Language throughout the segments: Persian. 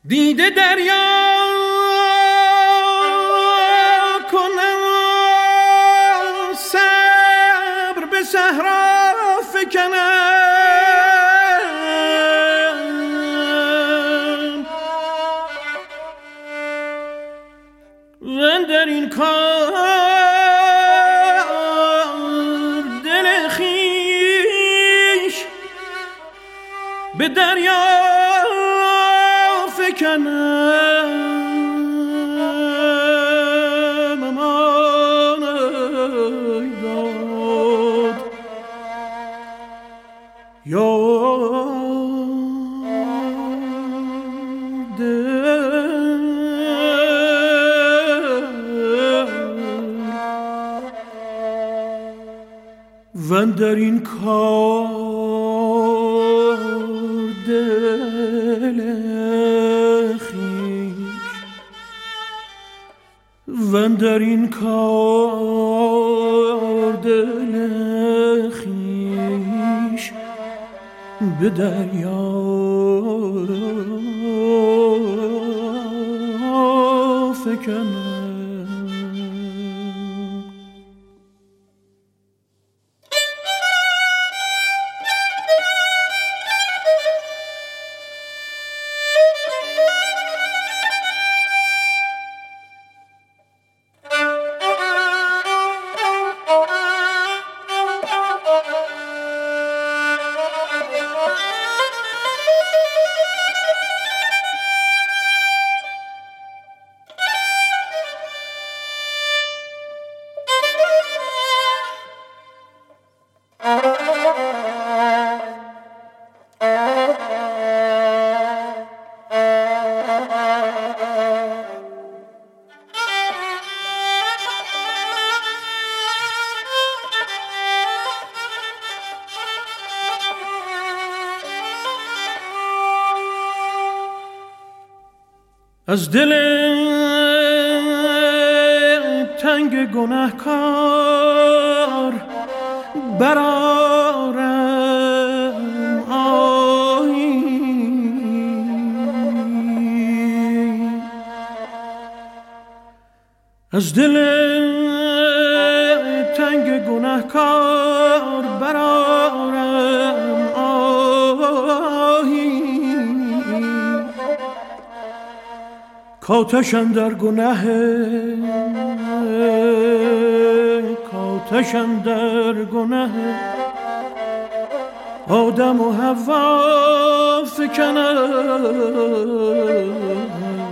دیده دریا کنم صبر به صحرا فکنم من در این کار دل خویش به دریا فکنم امان ای داد یا دل و در این کار دل و در این کار دل خویش به دریا فکنم. از دل تنگ گناهکار برآرم آهی از دل تنگ گناهکار برآرم آهی کاتش اندر گناه کاتش اندر گناه آدم و حوا فکنم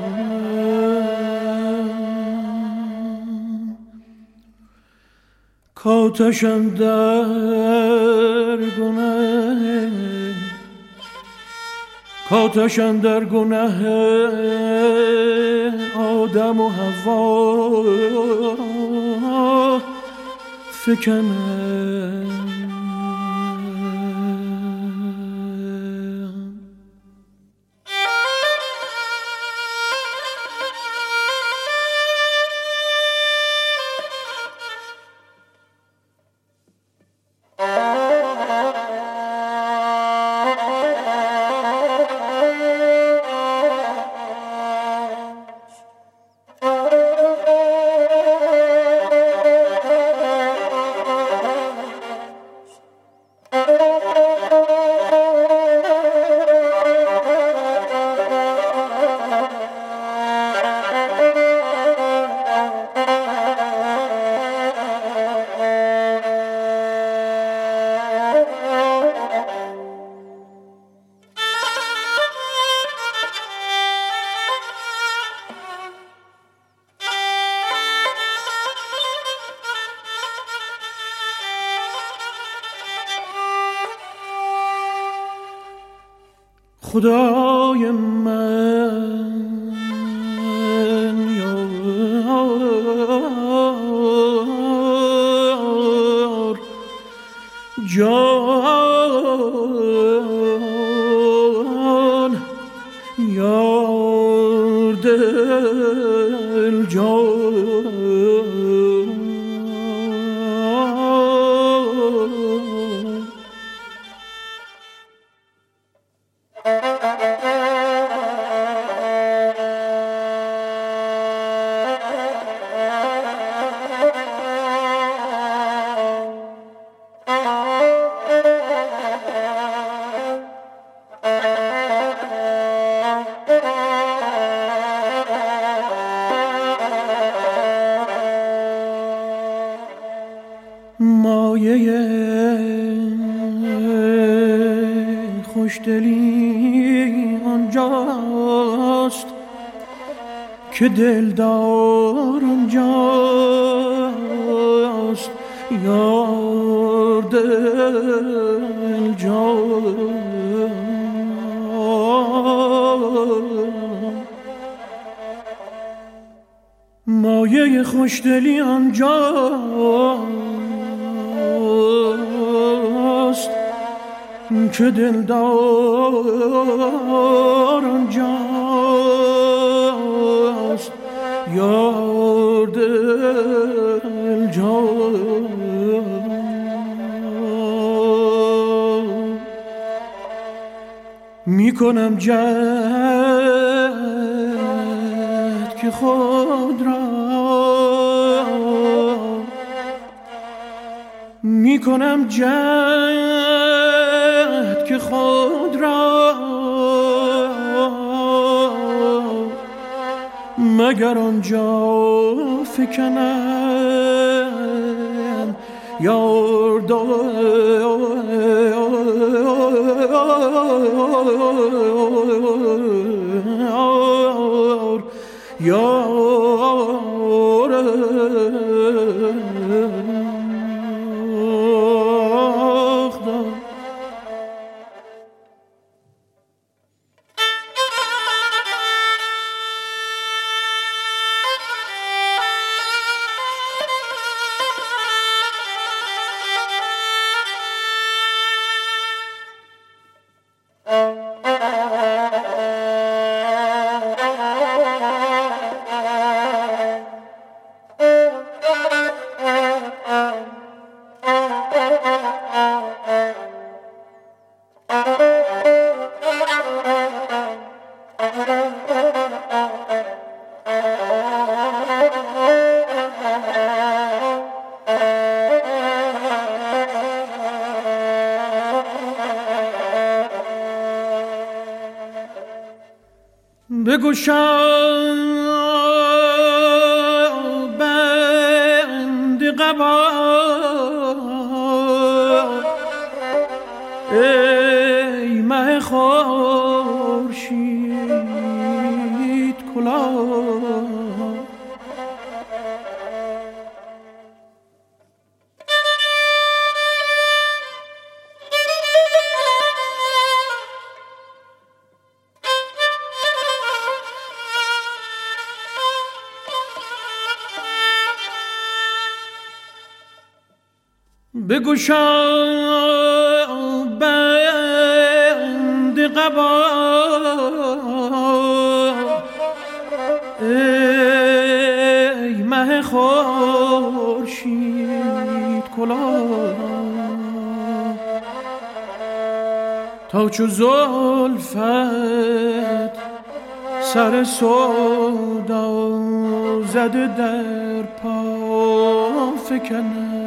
کاتش اندر گناه کاتش اندر گناه آدم و حوا فکنم. خدای من یار جان یار دل جان مایه خوشدلی آنجاست که دلدار آنجاست، یار دل جان. مایه خوشدلی آنجاست که دلدار آنجاست، یار دل جان. میکنم جهد که خود را، میکنم جهد که خود را، مگر آنجا فکنم یار بگشا بند قبا، ای مه خورشید کلاه. بگشا بند قبا، ای مه خورشید کلاه. تا چو زلفت سر سودا زده در پا فکنم،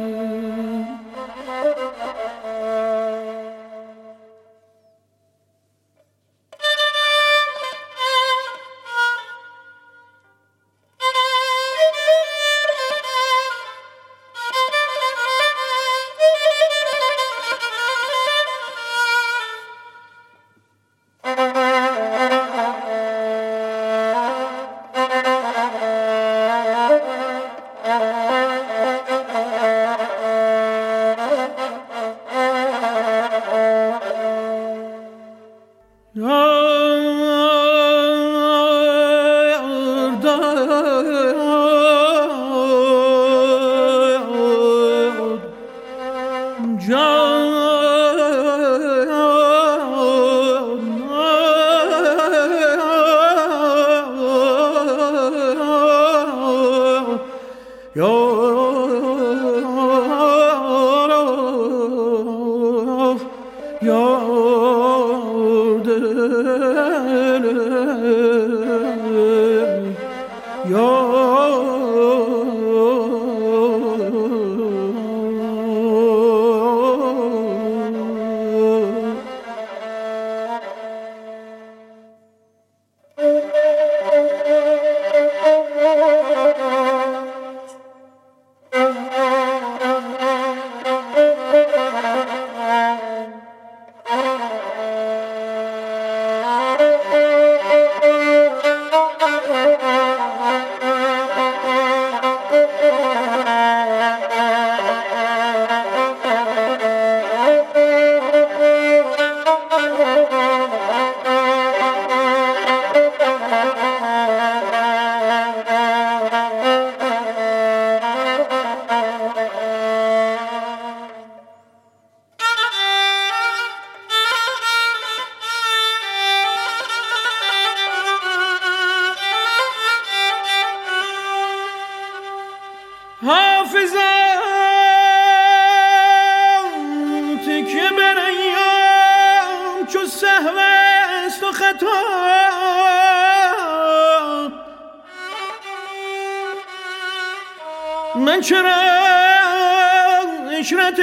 من چرا عشرت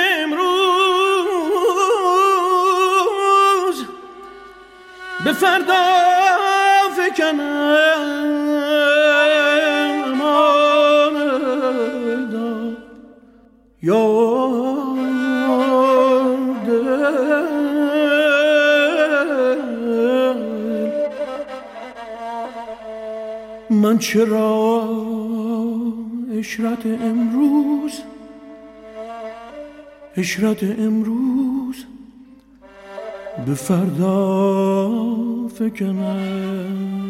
امروز به فردا فکنم یاد من چرا عشرت امروز به فردا فکنم